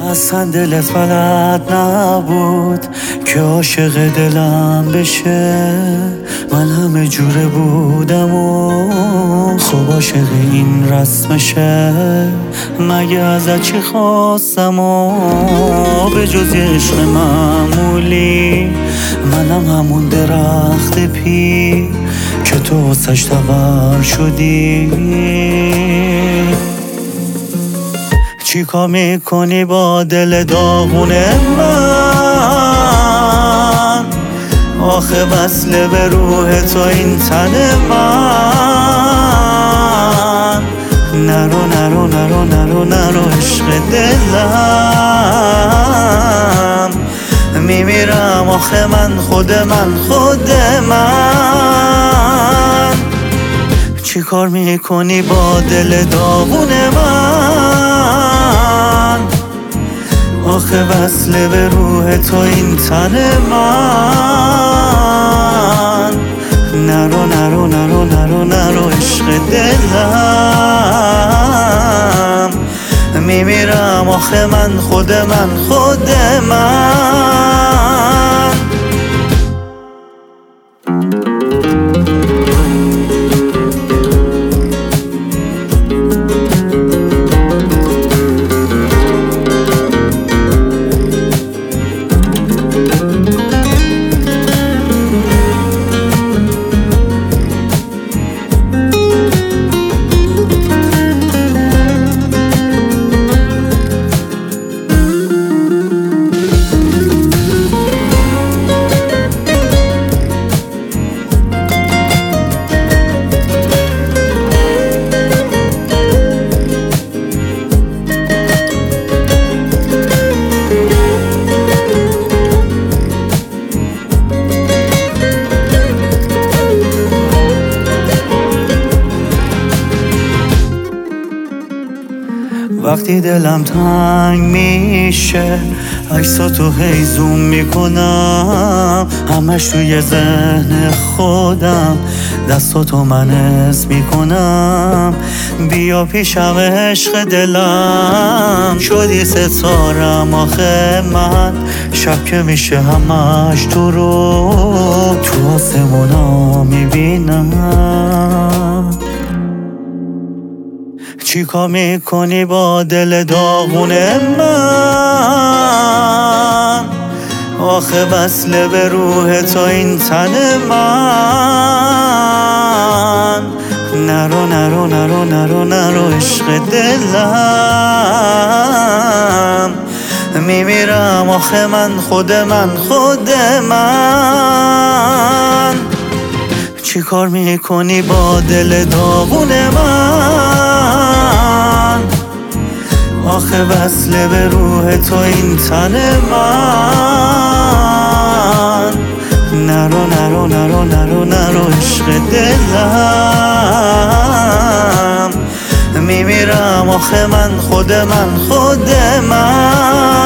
اصلا دلت بلد نبود که عاشق دلم بشه. من همه جوره بودم و خوب عاشق این رسمشه. مگه ازت چی خواستم و به جز یه عشق معمولی؟ منم همون درخت پیر که تو واسش تبر شدی. چی کار میکنی با دل داغون من؟ آخه وصله به روح تو این تن من. نرو نرو نرو نرو نرو عشق دلم. میمیرم آخه من خود من. چی کار میکنی با دل داغون من؟ آخه وصله به روح تو این تن من. نرو نرو نرو نرو نرو عشق دلم. میمیرم آخه من خود من. وقتی دلم تنگ میشه عکساتو هی زوم میکنم، همش توی ذهن خودم دستاتو من حس میکنم. بیا پیشم عشق دلم، شدی ستارم آخه من. شب که میشه همش تو رو تو آسمونا میبینم. چی کار میکنی با دل داغون من؟ آخه وصله به روح تو این تن من. نرو نرو نرو نرو نرو عشق دلم. میمیرم آخه من خود من. چی کار میکنی با دل داغون من؟ آخه وصله به روح تو این تن من. نرو نرو نرو نرو نرو عشق دلم. میمیرم آخه من خود من.